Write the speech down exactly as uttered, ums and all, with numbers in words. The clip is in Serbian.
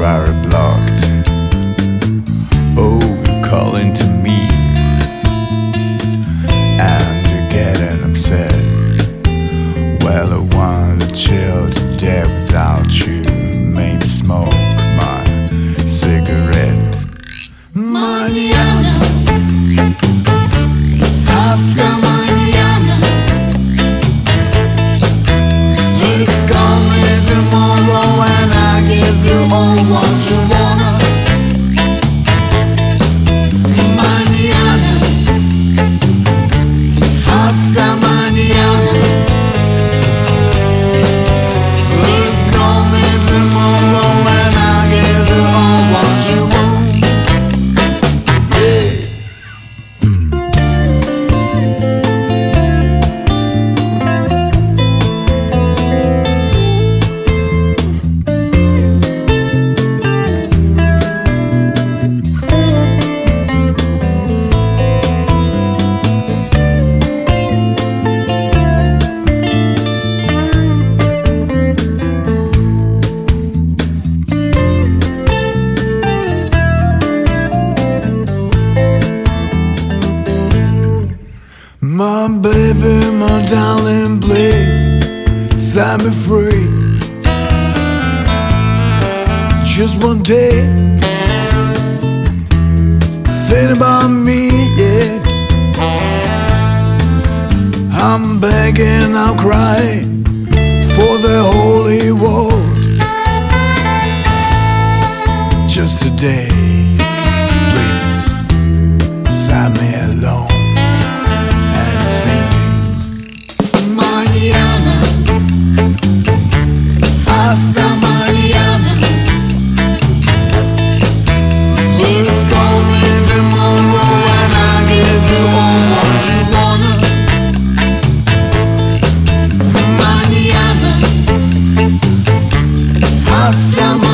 Ferrari blocked. Oh, you're calling to me, and you're getting upset. Well, I wanna chill today without you. Maybe smoke my cigarette. Mañana, hasta mañana. It's coming tomorrow, and I give you all what you wanna. Mañana, hasta mañana. It's coming tomorrow, and I give you all what you want. My baby, my darling, please set me free. Just one day, think about me, yeah. I'm begging, I'm crying for the holy world. Just today, please set me alone. Mañana, hasta mañana. It's coming tomorrow, and I give you all what you wanna. Mañana, hasta mañana.